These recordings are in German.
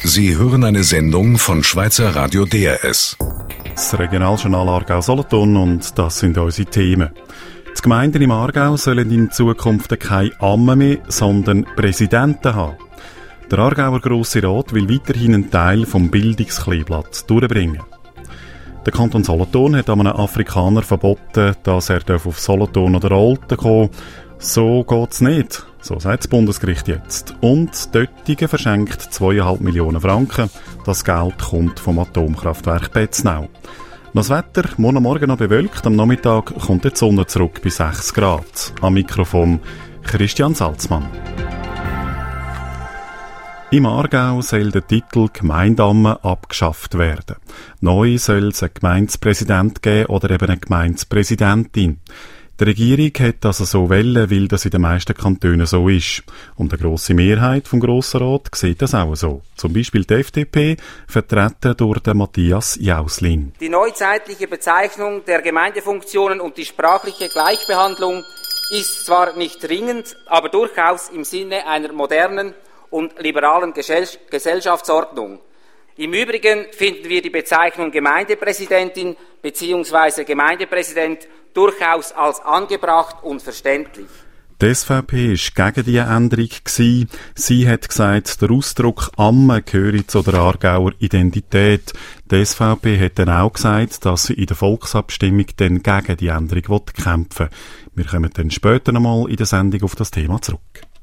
Sie hören eine Sendung von Schweizer Radio DRS. Das Regionaljournal Aargau-Solothurn und das sind unsere Themen. Die Gemeinden im Aargau sollen in Zukunft keine Amme mehr, sondern Präsidenten haben. Der Aargauer Grosse Rat will weiterhin einen Teil vom Bildungskleeblatt durchbringen. Der Kanton Solothurn hat einem Afrikaner verboten, dass er auf Solothurn oder Olten kommen darf. So geht's nicht, so sagt das Bundesgericht jetzt. Und Döttingen verschenkt 2,5 Millionen Franken. Das Geld kommt vom Atomkraftwerk Betznau. Das Wetter, morgen noch bewölkt, am Nachmittag kommt die Sonne zurück bei 6 Grad. Am Mikrofon Christian Salzmann. Im Aargau soll der Titel Gemeindamme abgeschafft werden. Neu soll es einen Gemeindepräsident geben oder eben eine Gemeindepräsidentin. Die Regierung hat das so wollen, weil das in den meisten Kantonen so ist. Und eine grosse Mehrheit vom Grossen Rat sieht das auch so. Zum Beispiel die FDP, vertreten durch den Matthias Jauslin. Die neuzeitliche Bezeichnung der Gemeindefunktionen und die sprachliche Gleichbehandlung ist zwar nicht dringend, aber durchaus im Sinne einer modernen und liberalen Gesellschaftsordnung. Im Übrigen finden wir die Bezeichnung Gemeindepräsidentin bzw. Gemeindepräsident durchaus als angebracht und verständlich. Die SVP war gegen diese Änderung. Sie hat gesagt, der Ausdruck Amme gehöre zu der Aargauer Identität. Die SVP hat dann auch gesagt, dass sie in der Volksabstimmung dann gegen die Änderung kämpfen will. Wir kommen dann später nochmal in der Sendung auf das Thema zurück.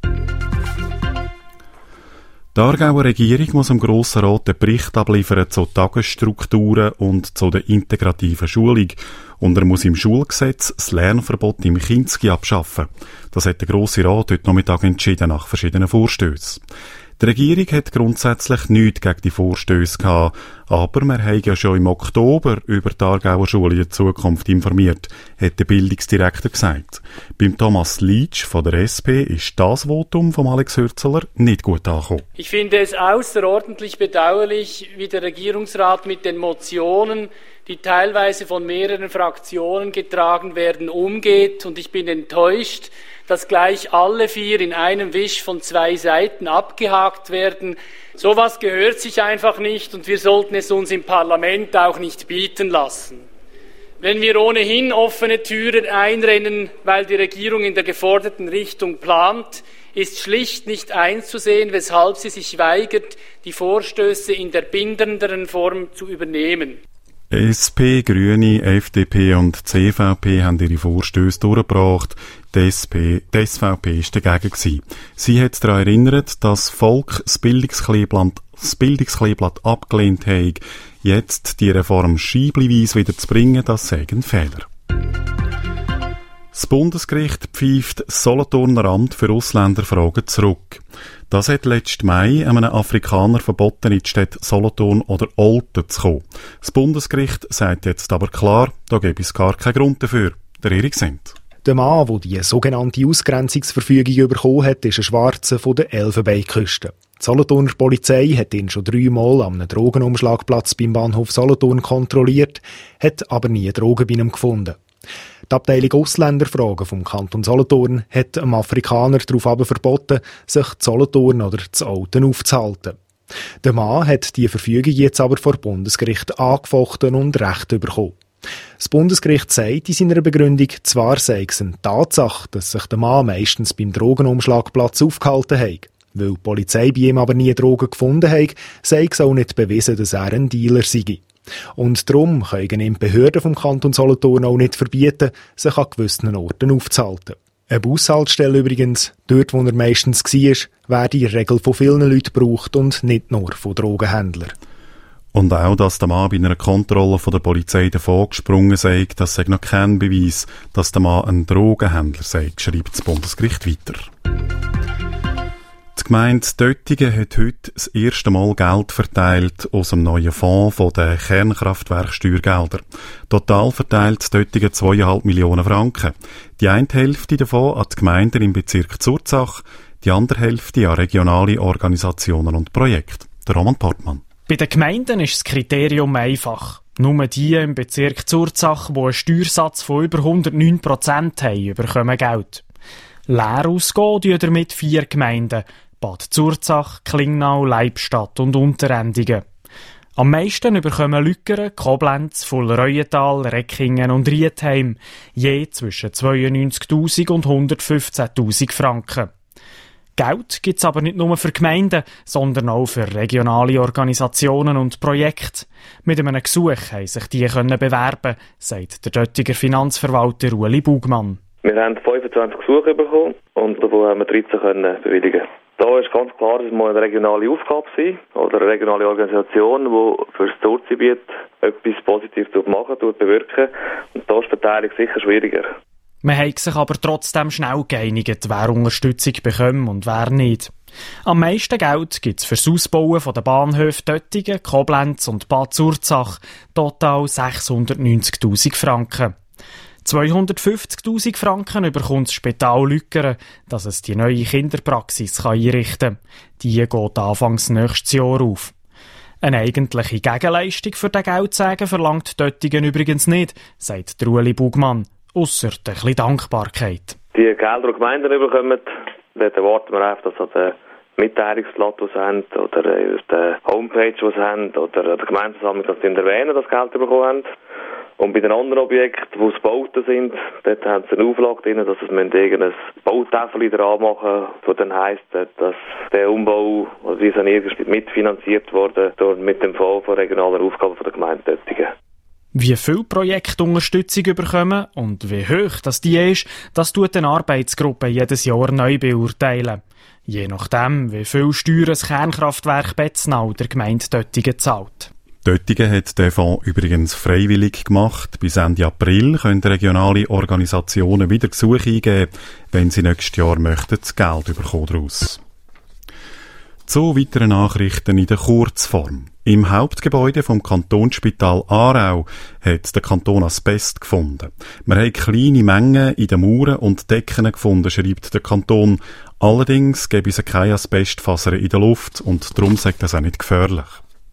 Die Aargauer Regierung muss dem Grossen Rat einen Bericht abliefern zu Tagesstrukturen und zu der integrativen Schulung. Und er muss im Schulgesetz das Lernverbot im Kinski abschaffen. Das hat der Grosse Rat heute Nachmittag entschieden nach verschiedenen Vorstössen. Die Regierung hat grundsätzlich nichts gegen die Vorstösse gehabt, aber wir haben ja schon im Oktober über die Aargauer Schule in der Zukunft informiert, hat der Bildungsdirektor gesagt. Beim Thomas Lietsch von der SP ist das Votum von Alex Hürzeler nicht gut angekommen. Ich finde es außerordentlich bedauerlich, wie der Regierungsrat mit den Motionen, die teilweise von mehreren Fraktionen getragen werden, umgeht. Und ich bin enttäuscht, dass gleich alle 4 in einem Wisch von 2 Seiten abgehakt werden. Sowas gehört sich einfach nicht und wir sollten es uns im Parlament auch nicht bieten lassen. Wenn wir ohnehin offene Türen einrennen, weil die Regierung in der geforderten Richtung plant, ist schlicht nicht einzusehen, weshalb sie sich weigert, die Vorstöße in der bindernderen Form zu übernehmen. SP, Grüne, FDP und CVP haben ihre Vorstöße durchgebracht. Die SVP war dagegen. Sie hat daran erinnert, dass das Volk das Bildungskleeblatt abgelehnt hat. Jetzt die Reform scheibleweise wieder zu bringen, das sei ein Fehler. Das Bundesgericht pfeift das Solothurner Amt für Ausländerfragen zurück. Das hat letzten Mai einem Afrikaner verboten, in die Städte Solothurn oder Olten zu kommen. Das Bundesgericht sagt jetzt aber klar, da gäbe es gar keinen Grund dafür. Der Erik Sendt. Der Mann, der die sogenannte Ausgrenzungsverfügung bekommen hat, ist ein Schwarzer von der Elfenbeinküste. Die Solothurner Polizei hat ihn schon 3-mal am Drogenumschlagplatz beim Bahnhof Solothurn kontrolliert, hat aber nie Drogen bei ihm gefunden. Die Abteilung Ausländerfragen vom Kanton Solothurn hat einem Afrikaner darauf verboten, sich zu Solothurn oder zu Olten aufzuhalten. Der Mann hat die Verfügung jetzt aber vor Bundesgericht angefochten und Recht bekommen. Das Bundesgericht sagt in seiner Begründung, zwar sei es eine Tatsache, dass sich der Mann meistens beim Drogenumschlagplatz aufgehalten hat. Weil die Polizei bei ihm aber nie Drogen gefunden hat, sei es auch nicht bewiesen, dass er ein Dealer sei. Und darum können ihm die Behörden vom Kanton Solothurn auch nicht verbieten, sich an gewissen Orten aufzuhalten. Eine Bushaltestelle übrigens, dort wo er meistens war, werde in der Regel von vielen Leuten gebraucht und nicht nur von Drogenhändlern. Und auch, dass der Mann bei einer Kontrolle von der Polizei davon gesprungen sei, das sei noch kein Beweis, dass der Mann ein Drogenhändler sei, schreibt das Bundesgericht weiter. Die Gemeinde Döttingen hat heute das erste Mal Geld verteilt aus dem neuen Fonds von den Kernkraftwerksteuergeldern. Total verteilt Döttingen 2,5 Millionen Franken. Die eine Hälfte davon an die Gemeinden im Bezirk Zurzach, die andere Hälfte an regionale Organisationen und Projekte. Der Roman Portmann. Bei den Gemeinden ist das Kriterium einfach. Nur die im Bezirk Zurzach, die einen Steuersatz von über 109% haben, bekommen Geld. Leer ausgehen damit 4 Gemeinden. Bad Zurzach, Klingnau, Leibstadt und Unterendingen. Am meisten bekommen Lüggeren, Koblenz, Fulreuental, Reckingen und Rietheim, je zwischen 92'000 und 115'000 Franken. Geld gibt es aber nicht nur für Gemeinden, sondern auch für regionale Organisationen und Projekte. Mit einem Gesuch haben sich die bewerben, sagt der Döttiger Finanzverwalter Ueli Bugmann. Wir haben 25 Gesuche bekommen und davon haben wir 13 bewilligen. Da ist ganz klar, dass es eine regionale Aufgabe sein oder eine regionale Organisation, die für das Zurzgebiet etwas Positives machen, bewirken. Und da ist die Verteilung sicher schwieriger. Man hat sich aber trotzdem schnell geeinigt, wer Unterstützung bekommt und wer nicht. Am meisten Geld gibt es für das Ausbauen der Bahnhöfe Döttingen, Koblenz und Bad Zurzach, total 690'000 Franken. 250'000 Franken bekommt das Spital Lüggeren, dass es die neue Kinderpraxis einrichten kann. Die geht anfangs nächstes Jahr auf. Eine eigentliche Gegenleistung für den Geldsägen verlangt Döttingen übrigens nicht, sagt Ueli Bugmann, ausser ein bisschen Dankbarkeit. Die Gelder, die Gemeinden bekommen, dort erwarten wir einfach, dass an den Mitteilungsblatt, das sie haben, oder auf der Homepage, die sie haben, oder an der Gemeindeversammlung, dass sie erwähnen, dass sie Geld bekommen haben. Und bei den anderen Objekten, die es Bauten sind, dort haben sie eine Auflage drin, dass sie irgendein Bautafel dran machen, das dann heisst, dass der Umbau oder die Sanierung mitfinanziert wurde mit dem Fonds von regionaler Aufgaben der Gemeinde Döttingen. Wie viel Projekte Unterstützung bekommen und wie hoch das die ist, das tut eine Arbeitsgruppe jedes Jahr neu beurteilen. Je nachdem, wie viel Steuern das Kernkraftwerk Betznau der Gemeinde Döttingen zahlt. Döttingen hat den Fonds übrigens freiwillig gemacht. Bis Ende April können regionale Organisationen wieder Gesuche eingeben, wenn sie nächstes Jahr möchten, das Geld bekommen daraus. Zu weiteren Nachrichten in der Kurzform. Im Hauptgebäude vom Kantonsspital Aarau hat der Kanton Asbest gefunden. Man hat kleine Mengen in den Mauern und Decken gefunden, schreibt der Kanton. Allerdings gäbe es keine Asbestfasern in der Luft und darum sagt das auch nicht gefährlich.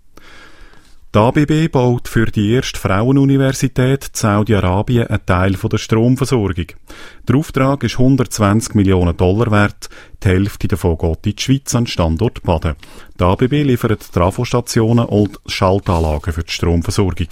Die ABB baut für die erste Frauenuniversität in Saudi-Arabien einen Teil der Stromversorgung. Der Auftrag ist $120 Millionen wert. Die Hälfte davon geht in die Schweiz an den Standort Baden. Die ABB liefert Trafostationen und Schaltanlagen für die Stromversorgung.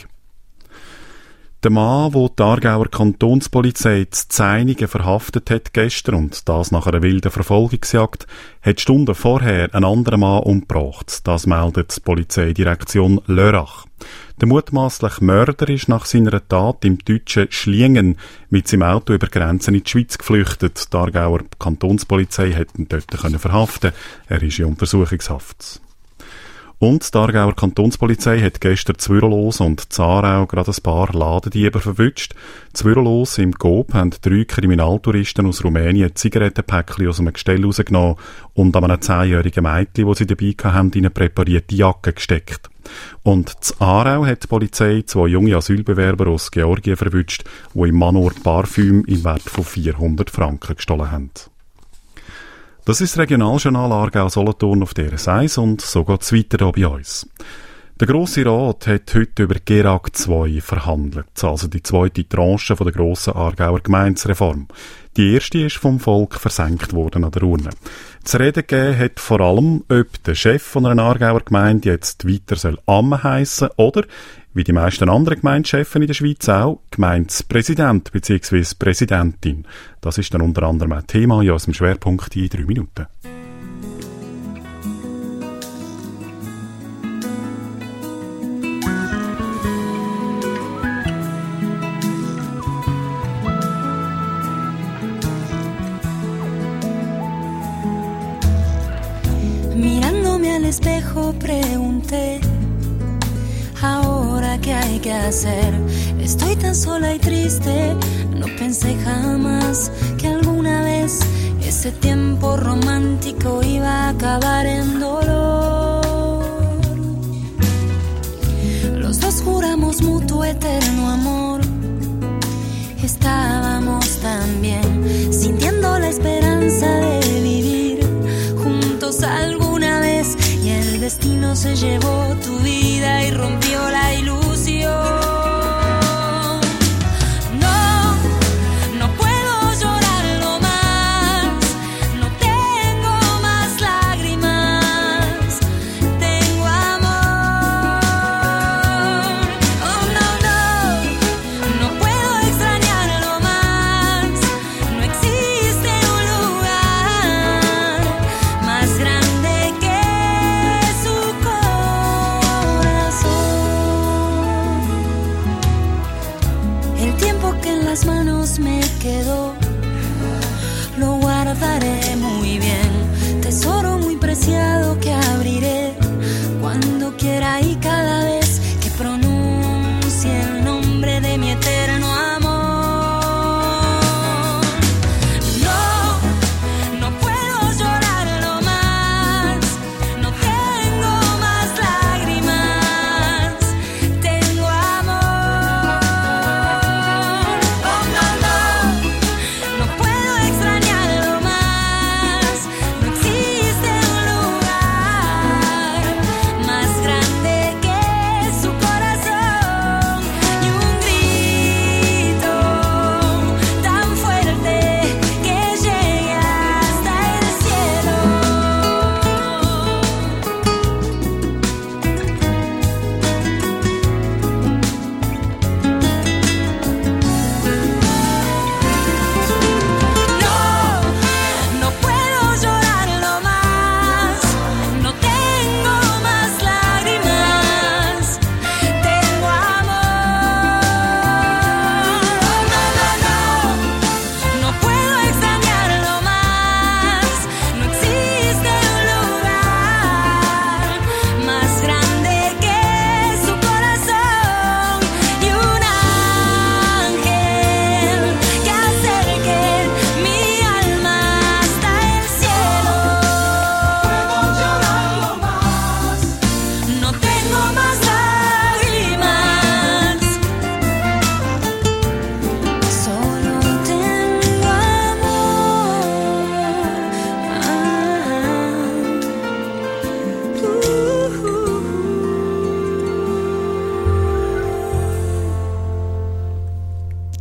Der Mann, der die Aargauer Kantonspolizei in Zeinigen verhaftet hat gestern und das nach einer wilden Verfolgungsjagd, hat Stunden vorher einen anderen Mann umgebracht. Das meldet die Polizeidirektion Lörrach. Der mutmaßliche Mörder ist nach seiner Tat im deutschen Schliengen mit seinem Auto über Grenzen in die Schweiz geflüchtet. Die Aargauer Kantonspolizei hat ihn dort verhaften. Er ist in Untersuchungshaft. Und die Aargauer Kantonspolizei hat gestern Zwürrelos und Zarau gerade ein paar Ladendiebe verwünscht. Zwürrelos im Coop haben 3 Kriminaltouristen aus Rumänien Zigarettenpäckchen aus einem Gestell rausgenommen und an einem 10-jährigen Mädchen, das sie dabei hatten, in eine präparierte Jacke gesteckt. Und in Aarau hat die Polizei 2 junge Asylbewerber aus Georgien verwünscht, die im Manor Parfüm im Wert von 400 Franken gestohlen haben. Das ist das Regionaljournal Aargau-Solothurn auf DRS1 und so geht es weiter hier bei uns. Der Grosse Rat hat heute über GERAG 2 verhandelt, also die zweite Tranche der grossen Aargauer Gemeindereform. Die erste ist vom Volk versenkt worden an der Urne. Zu reden gegeben hat vor allem, ob der Chef von einer Aargauer Gemeinde jetzt weiter Amme heissen oder, wie die meisten anderen Gemeindechefs in der Schweiz auch, Gemeindepräsident bzw. Präsidentin. Das ist dann unter anderem ein Thema in unserem Schwerpunkt in 3 Minuten. Mirándome al espejo pregunté, ahora qué hay que hacer. Estoy tan sola y triste, no pensé jamás que alguna vez ese tiempo romántico iba a acabar en dolor. Los dos juramos mutuo eterno amor. Estábamos tan bien, sintiendo la esperanza de vivir juntos alguna vez, y el destino se llevó tu vida y rompió la ilusión. No puedo llorarlo más, no tengo más lágrimas.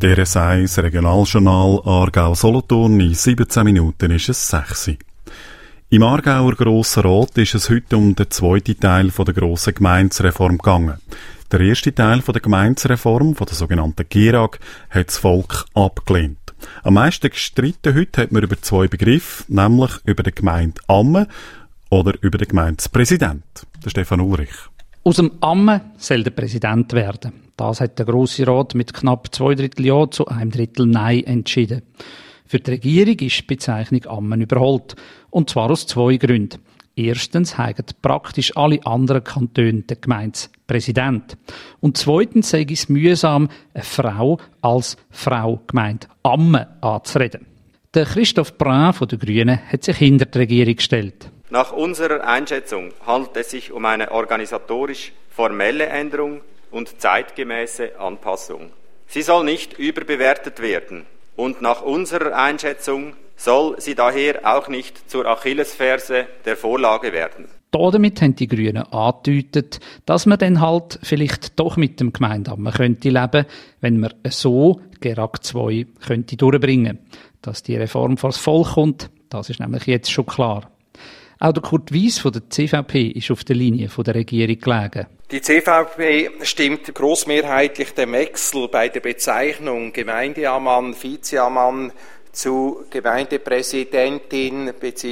RS1 Regionaljournal Aargau-Solothurn. In 17 Minuten ist es 6 Uhr. Im Aargauer Grossen Rat ist es heute um den zweiten Teil der grossen Gemeindereform gegangen. Der erste Teil der Gemeindereform, von der sogenannten GERAG, hat das Volk abgelehnt. Am meisten gestritten heute hat man über zwei Begriffe, nämlich über die Gemeinde Ammen oder über den Gemeindepräsident. Der Stefan Ulrich. Aus dem Ammen soll der Präsident werden. Das hat der Grosse Rat mit knapp 2/3 Ja zu 1/3 Nein entschieden. Für die Regierung ist die Bezeichnung Ammen überholt. Und zwar aus zwei Gründen. Erstens haben praktisch alle anderen Kantone den Gemeindepräsident. Und zweitens sei es mühsam, eine Frau als Frau Gemeinde Ammen anzureden. Der Christoph Brun von den Grünen hat sich hinter die Regierung gestellt. Nach unserer Einschätzung handelt es sich um eine organisatorisch-formelle Änderung und zeitgemäße Anpassung. Sie soll nicht überbewertet werden und nach unserer Einschätzung soll sie daher auch nicht zur Achillesferse der Vorlage werden. Damit haben die Grünen angedeutet, dass man dann halt vielleicht doch mit dem Gemeindeammen könnte leben, wenn man so GERAG 2 könnte durchbringen. Dass die Reform vors Volk kommt, das ist nämlich jetzt schon klar. Auch der Kurt Wyss von der CVP ist auf der Linie der Regierung gelegen. Die CVP stimmt grossmehrheitlich dem Wechsel bei der Bezeichnung Gemeindeammann, Vizeammann zu Gemeindepräsidentin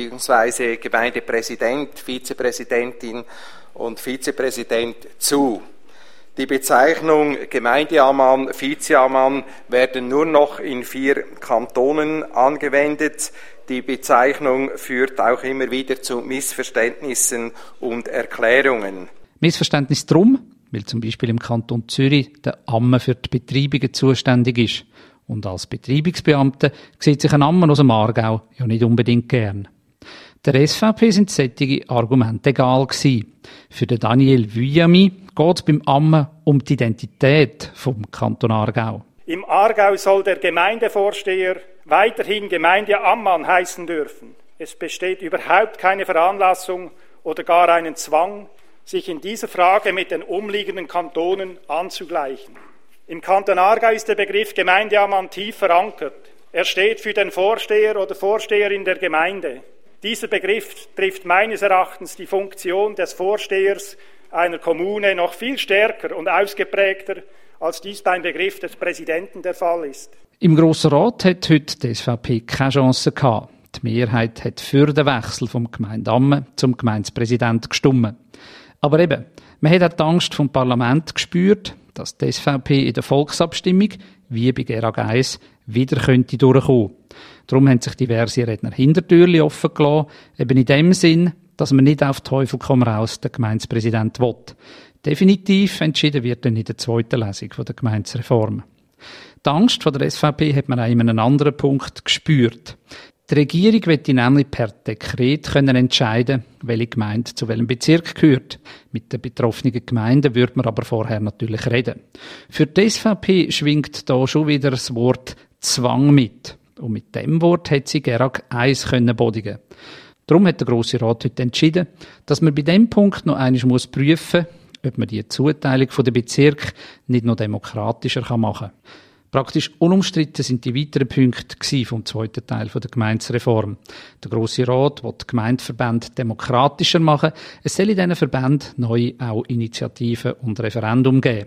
bzw. Gemeindepräsident, Vizepräsidentin und Vizepräsident zu. Die Bezeichnung Gemeindeammann, Vizeammann werden nur noch in 4 Kantonen angewendet. Die Bezeichnung führt auch immer wieder zu Missverständnissen und Erklärungen. Missverständnis drum, weil zum Beispiel im Kanton Zürich der Amme für die Betreibungen zuständig ist. Und als Betreibungsbeamter sieht sich ein Ammann aus dem Aargau ja nicht unbedingt gern. Der SVP sind solche Argumente egal gewesen. Für den Daniel Vujami geht es beim Ammen um die Identität vom Kanton Aargau. Im Aargau soll der Gemeindevorsteher weiterhin Gemeindeammann heißen dürfen. Es besteht überhaupt keine Veranlassung oder gar einen Zwang, sich in dieser Frage mit den umliegenden Kantonen anzugleichen. Im Kanton Aargau ist der Begriff Gemeindeammann tief verankert. Er steht für den Vorsteher oder Vorsteherin der Gemeinde. Dieser Begriff trifft meines Erachtens die Funktion des Vorstehers einer Kommune noch viel stärker und ausgeprägter, als dies beim Begriff des Präsidenten der Fall ist. Im Grossen Rat hat heute die SVP keine Chance gehabt. Die Mehrheit hat für den Wechsel vom Gemeindeammen zum Gemeindepräsident gestimmt. Aber eben, man hat auch die Angst vom Parlament gespürt, dass die SVP in der Volksabstimmung, wie bei GERAG 1, wieder könnte durchkommen. Darum haben sich diverse Redner Hintertürchen offen gelassen, eben in dem Sinn, dass man nicht auf Teufel komm raus den Gemeindepräsident will. Definitiv entschieden wird dann in der zweiten Lesung der Gemeindereform. Die Angst von der SVP hat man auch in einem anderen Punkt gespürt. Die Regierung möchte nämlich per Dekret entscheiden, welche Gemeinde zu welchem Bezirk gehört. Mit den betroffenen Gemeinden würde man aber vorher natürlich reden. Für die SVP schwingt da schon wieder das Wort Zwang mit. Und mit dem Wort hat sie GERAG 1 bodigen. Darum hat der Grosse Rat heute entschieden, dass man bei diesem Punkt noch einmal prüfen muss, ob man die Zuteilung der Bezirke nicht noch demokratischer machen kann. Praktisch unumstritten sind die weiteren Punkte vom zweiten Teil der Gemeindereform. Der Grosse Rat will die Gemeindeverbände demokratischer machen. Es soll in diesen Verbänden neu auch Initiativen und Referendum geben.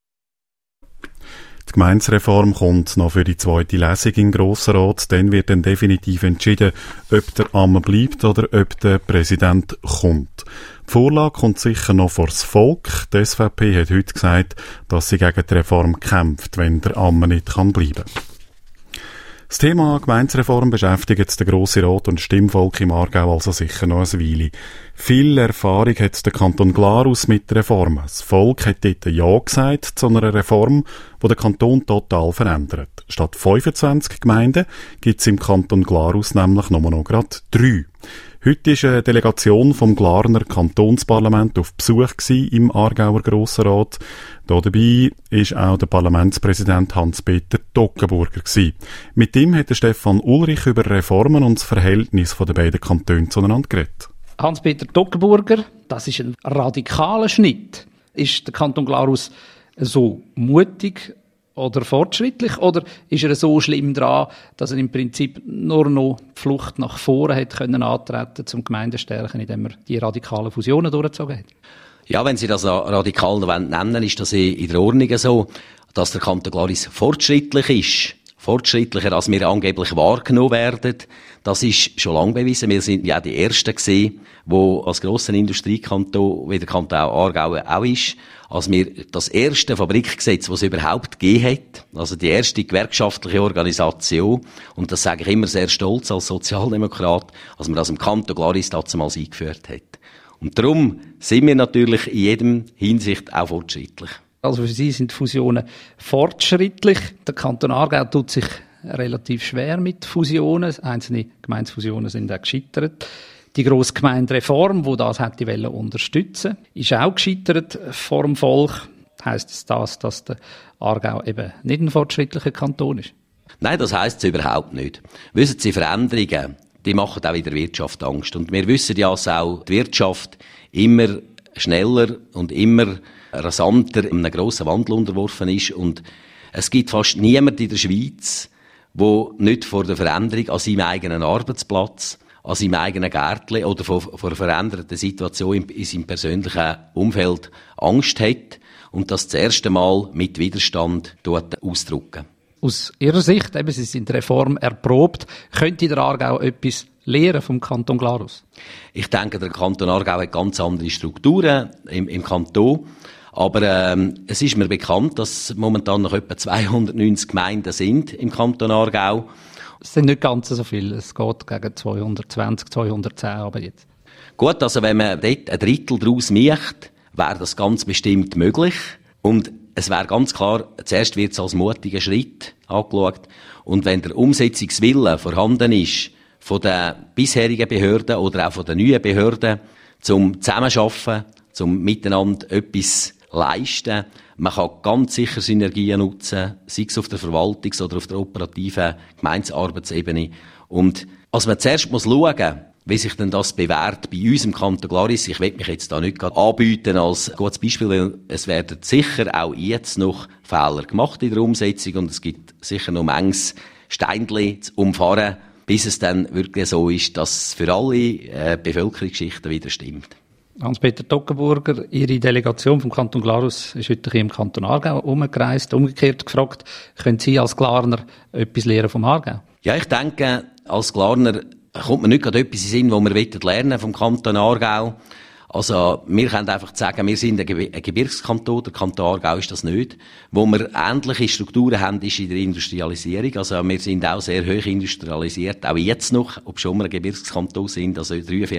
Die Gemeindereform kommt noch für die zweite Lesung im Grossen Rat. Dann wird dann definitiv entschieden, ob der Ammann bleibt oder ob der Präsident kommt. Die Vorlage kommt sicher noch vor das Volk. Die SVP hat heute gesagt, dass sie gegen die Reform kämpft, wenn der Ammann nicht bleiben kann. Das Thema Gemeindereform beschäftigt den Grossen Rat und Stimmvolk im Aargau also sicher noch eine Weile. Viel Erfahrung hat der Kanton Glarus mit Reformen. Das Volk hat dort Ja gesagt zu einer Reform, die den Kanton total verändert. Statt 25 Gemeinden gibt es im Kanton Glarus nämlich nur noch gerade 3. Heute war eine Delegation vom Glarner Kantonsparlament auf Besuch im Aargauer Grossen Rat. Hier dabei war auch der Parlamentspräsident Hans-Peter Toggenburger. Mit ihm hat Stefan Ulrich über Reformen und das Verhältnis der beiden Kantone zueinander geredet. Hans-Peter Toggenburger, das ist ein radikaler Schnitt. Ist der Kanton Glarus so mutig oder fortschrittlich? Oder ist er so schlimm dran, dass er im Prinzip nur noch die Flucht nach vorne hätte können antreten, zum Gemeinden stärken, indem er die radikalen Fusionen durchgezogen hat? Ja, wenn Sie das radikal nennen, ist das in der Ordnung so, dass der Kanton Glaris fortschrittlich ist. Fortschrittlicher, als wir angeblich wahrgenommen werden. Das ist schon lange bewiesen. Wir sind ja die Ersten gewesen, die als grosser Industriekanton, wie der Kanton Aargau auch ist, als wir das erste Fabrikgesetz, das es überhaupt gegeben hat, also die erste gewerkschaftliche Organisation, und das sage ich immer sehr stolz als Sozialdemokrat, als man das im Kanton Glaris damals eingeführt hat. Und darum sind wir natürlich in jedem Hinsicht auch fortschrittlich. Also für Sie sind Fusionen fortschrittlich. Der Kanton Aargau tut sich relativ schwer mit Fusionen. Einzelne Gemeindefusionen sind auch gescheitert. Die Grossgemeindereform, die das hätte unterstützen wollen, ist auch gescheitert vor dem Volk. Heisst es das, dass der Aargau eben nicht ein fortschrittlicher Kanton ist? Nein, das heisst es überhaupt nicht. Wissen Sie, Veränderungen, die machen auch in der Wirtschaft Angst. Und wir wissen ja, dass auch die Wirtschaft immer schneller und immer rasanter einem grossen Wandel unterworfen ist. Und es gibt fast niemanden in der Schweiz, der nicht vor der Veränderung an seinem eigenen Arbeitsplatz, an seinem eigenen Gärtchen oder vor einer veränderten Situation in seinem persönlichen Umfeld Angst hat und das erste Mal mit Widerstand ausdrücken. Aus Ihrer Sicht, eben, Sie sind Reform erprobt, könnte der Aargau etwas lernen vom Kanton Glarus? Ich denke, der Kanton Aargau hat ganz andere Strukturen im Kanton. Aber es ist mir bekannt, dass momentan noch etwa 290 Gemeinden sind im Kanton Aargau. Es sind nicht ganz so viele. Es geht gegen 220, 210 aber jetzt. Gut, also wenn man dort ein Drittel daraus macht, wäre das ganz bestimmt möglich. Und es wäre ganz klar, zuerst wird es als mutiger Schritt angeschaut. Und wenn der Umsetzungswille vorhanden ist, von den bisherigen Behörden oder auch von den neuen Behörden, zum Zusammenarbeiten, zum miteinander etwas leisten. Man kann ganz sicher Synergien nutzen, sei es auf der Verwaltungs- oder auf der operativen Gemeindearbeitsebene. Und als man zuerst schauen muss, wie sich denn das bewährt bei uns im Kanton Glaris, ich will mich jetzt da nicht gerade anbieten als gutes Beispiel, weil es werden sicher auch jetzt noch Fehler gemacht in der Umsetzung und es gibt sicher noch manches Steinchen zu umfahren, bis es dann wirklich so ist, dass es für alle Bevölkerungsschichten wieder stimmt. Hans-Peter Toggenburger, Ihre Delegation vom Kanton Glarus ist heute hier im Kanton Aargau umgereist, umgekehrt gefragt, können Sie als Glarner etwas lernen vom Aargau? Ja, ich denke, als Glarner kommt mir nicht gerade etwas in den Sinn, was wir lernen vom Kanton Aargau. Also, wir können einfach sagen, wir sind ein Gebirgskanton, der Kanton Aargau ist das nicht. Wo wir ähnliche Strukturen haben, ist in der Industrialisierung. Also, wir sind auch sehr hoch industrialisiert, auch jetzt noch, obschon wir ein Gebirgskanton sind. Also,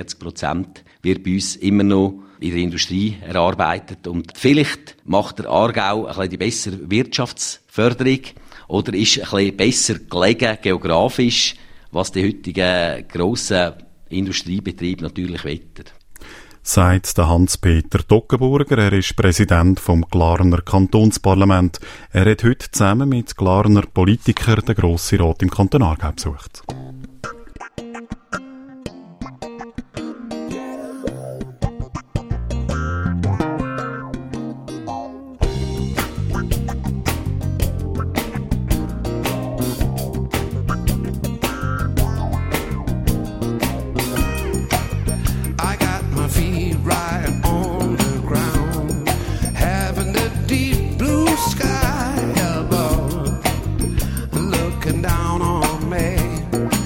43% wird bei uns immer noch in der Industrie erarbeitet. Und vielleicht macht der Aargau ein bisschen die bessere Wirtschaftsförderung oder ist ein bisschen besser gelegen geografisch, was die heutigen grossen Industriebetriebe natürlich wetten. Sagt der Hans-Peter Toggenburger. Er ist Präsident vom Glarner Kantonsparlament. Er hat heute zusammen mit Glarner Politikern den Grossen Rat im Kanton Aargau besucht. Looking down on me.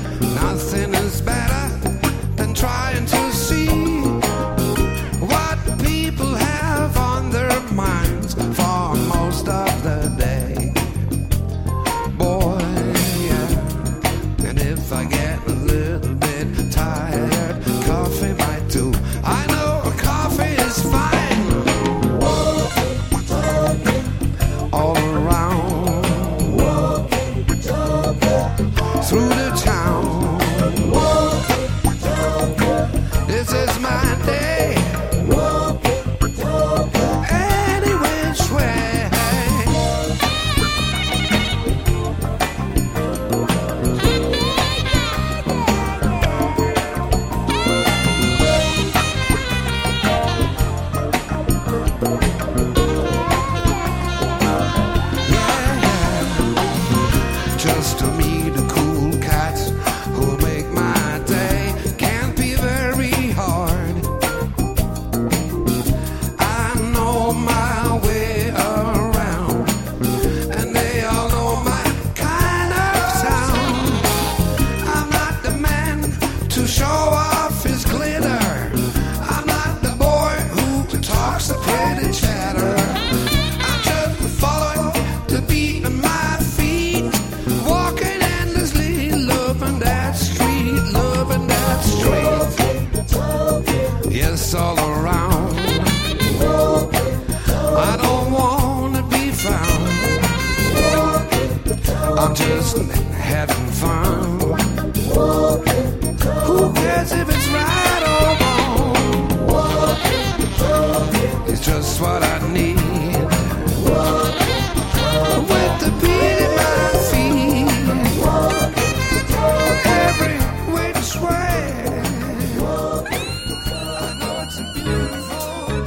just what I need. With the beat in my feet, every which way. I know it's a beautiful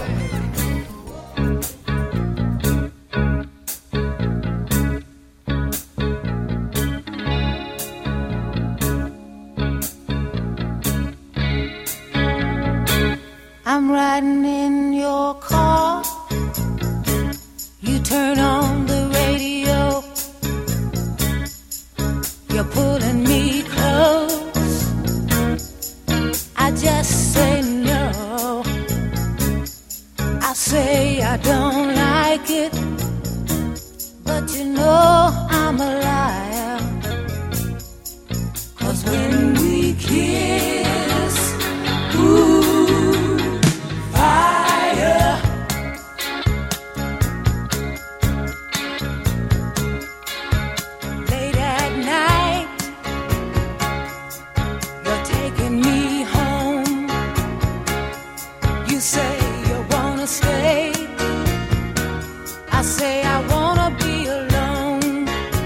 I'm riding in your car. You turn on the radio. You're pulling me close. I just say no. I say I don't like it, but you know I'm a liar. 'Cause when we kiss, ooh, fire. Late at night, you're taking me home. You say you wanna stay. I say I wanna be alone.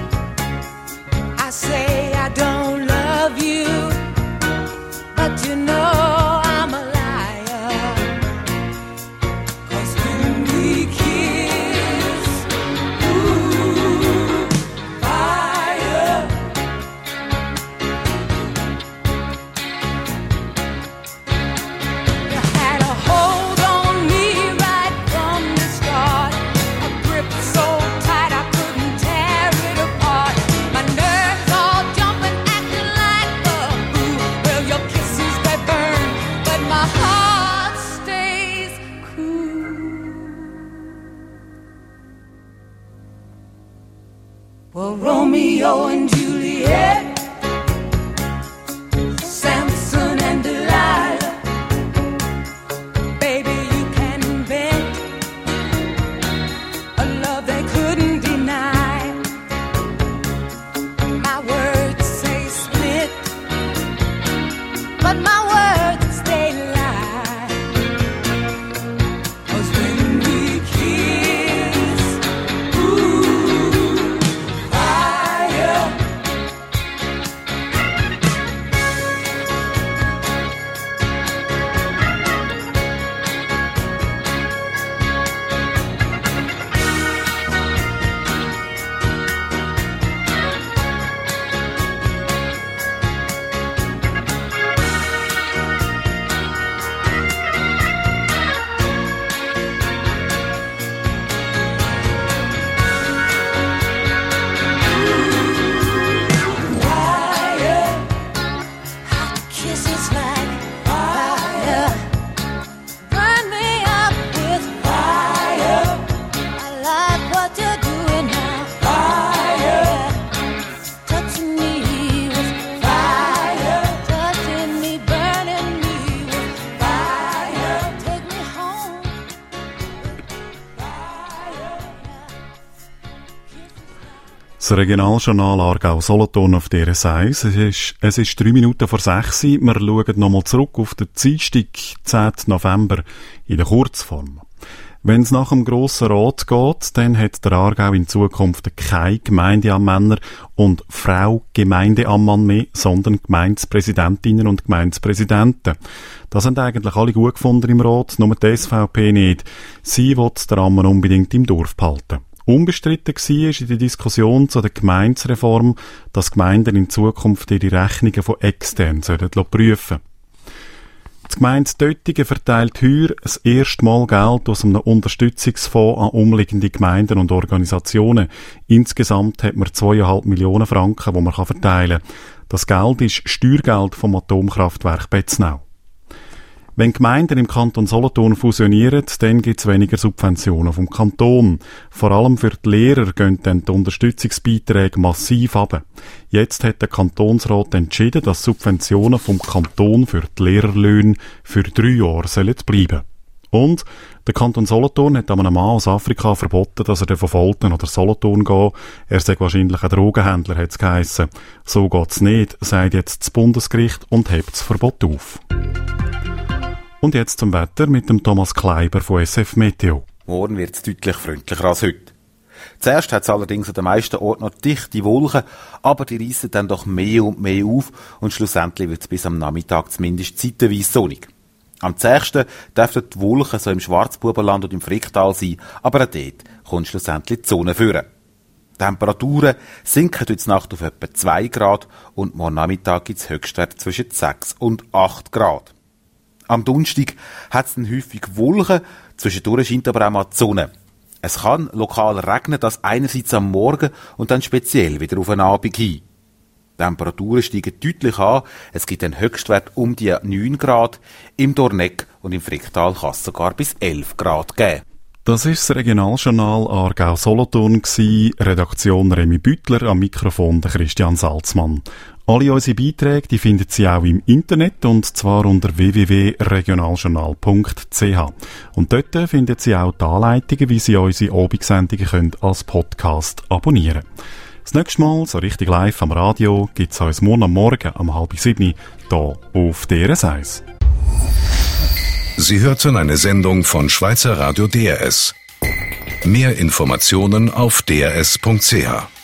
I say I don't love you, but you know I'm a liar. 'Cause when we kiss, ooh, fire. You had a hold on me right from the start, a grip so tight I couldn't tear it apart. My nerves all jumping, acting like a fool. Well, your kisses they burn, but my heart stays cool. Well, Romeo and Juliet, Samson and Delilah, baby, you can invent a love they couldn't deny. My words say split, but my words stay lie. 'Cause when we kiss, ooh, fire. Fire. Hot kisses like fire. Burn me up with fire. I like what you're doing now. Fire. Touching me with fire. Touching me, burning me with fire. Take me home. Das Regionaljournal Aargau-Solothurn auf DRS1. Es ist 3 Minuten vor 6 Uhr. Wir schauen nochmal zurück auf den Dienstag, 10. November, in der Kurzform. Wenn es nach dem Grossen Rat geht, dann hat der Aargau in Zukunft keine Gemeindeammänner und Frau Gemeindeammann mehr, sondern Gemeindepräsidentinnen und Gemeindepräsidenten. Das haben eigentlich alle gut gefunden im Rat, nur die SVP nicht. Sie will den Ammann unbedingt im Dorf behalten. Unbestritten war in der Diskussion zu der Gemeindereform, dass Gemeinden in Zukunft ihre Rechnungen von extern prüfen sollen. Die Gemeinde Döttingen verteilt heuer das erste Mal Geld aus einem Unterstützungsfonds an umliegende Gemeinden und Organisationen. Insgesamt hat man 2,5 Millionen Franken, die man verteilen kann. Das Geld ist Steuergeld vom Atomkraftwerk Betznau. Wenn Gemeinden im Kanton Solothurn fusionieren, dann gibt es weniger Subventionen vom Kanton. Vor allem für die Lehrer gehen dann die Unterstützungsbeiträge massiv runter. Jetzt hat der Kantonsrat entschieden, dass Subventionen vom Kanton für die Lehrerlöhne für 3 Jahre sollen bleiben. Und der Kanton Solothurn hat einem Mann aus Afrika verboten, dass er von Volten oder Solothurn geht. Er sei wahrscheinlich ein Drogenhändler, hat es geheissen. So geht's nicht, sagt jetzt das Bundesgericht und hebt das Verbot auf. Und jetzt zum Wetter mit dem Thomas Kleiber von SF Meteo. Morgen wird es deutlich freundlicher als heute. Zuerst hat es allerdings an den meisten Orten noch dichte Wolken, aber die reissen dann doch mehr und mehr auf und schlussendlich wird es bis am Nachmittag zumindest zeitweise sonnig. Am zähigsten dürften die Wolken so im Schwarzbubenland und im Fricktal sein, aber auch dort kommt schlussendlich die Sonne führen. Die Temperaturen sinken heute Nacht auf etwa 2 Grad und morgen Nachmittag gibt es Höchstwerte zwischen 6 und 8 Grad. Am Donnerstag hat es dann häufig Wolken, zwischendurch scheint aber auch mal die Sonne. Es kann lokal regnen, das einerseits am Morgen und dann speziell wieder auf den Abend hin. Die Temperaturen steigen deutlich an, es gibt einen Höchstwert um die 9 Grad, im Dorneck und im Fricktal kann es sogar bis 11 Grad geben. Das ist das Regionaljournal Aargau-Solothurn gsi. Redaktion Remy Büttler, am Mikrofon der Christian Salzmann. Alle unsere Beiträge, die finden Sie auch im Internet, und zwar unter www.regionaljournal.ch. Und dort finden Sie auch die Anleitungen, wie Sie unsere Abendsendungen als Podcast abonnieren können. Das nächste Mal, so richtig live am Radio, gibt es uns morgen am Morgen um 6:30 hier auf DRS1. Sie hörten eine Sendung von Schweizer Radio DRS. Mehr Informationen auf drs.ch.